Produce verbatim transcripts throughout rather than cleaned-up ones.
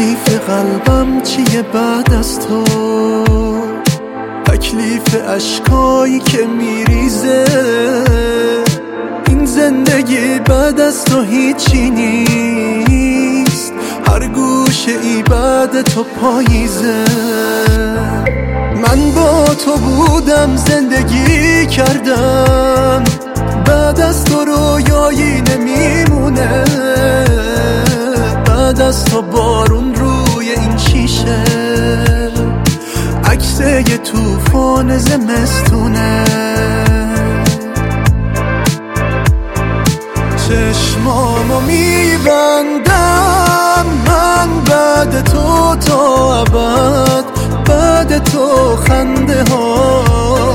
تکلیف قلبم چیه بعد از تو؟ تکلیف اشکایی که میریزه. این زندگی بعد از تو هیچی نیست، هر گوشه ای بعد تو پاییزه. من با تو بودم، زندگی کردم، بعد از تو رویایی نمیمونه. بعد از تو بارون روی این شیشه، عکس یه توفان زمستونه. چشمامو میبندم من بعد تو تا ابد، بعد تو خنده ها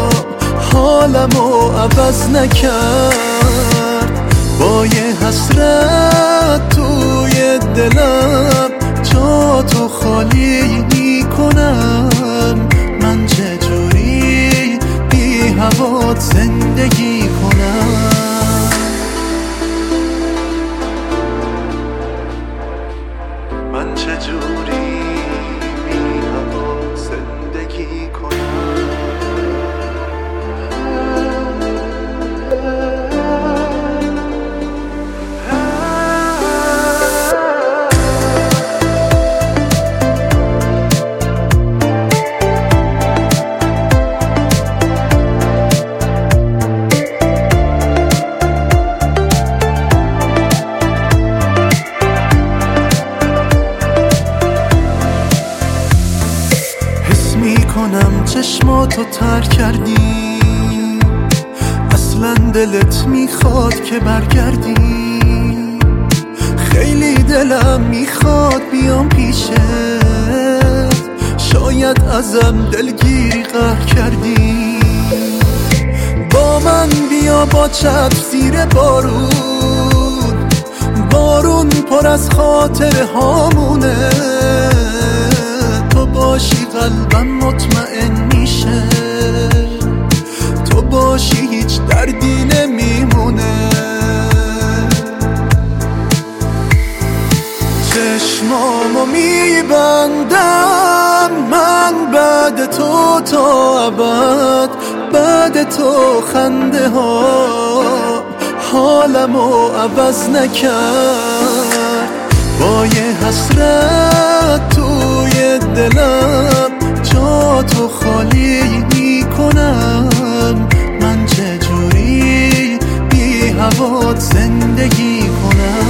حالمو عوض نکرد. با یه حسرت توی دلم جا تو خالی میکنم. من چجوری بی هوات زندگی کنم؟ من چجوری بی هوات زندگی کنم؟ میکنم چشماتو تر کردی، اصلا دلت میخواد که برگردی. خیلی دلم میخواد بیام پیشت، شاید ازم دلگیری قهر کردی. با من بیا با چتر زیر بارون، بارون پر از خاطره هامونه. تو باشی قلبم مطمئن میشه، تو باشی هیچ دردی نمیمونه. چشمامو میبندم من بعد تو تا ابد، بعد تو خنده ها حالمو عوض نکرد. با یه حسرت توی دلم جا تو خالی میکنم. من چجوری بی هوات زندگی کنم؟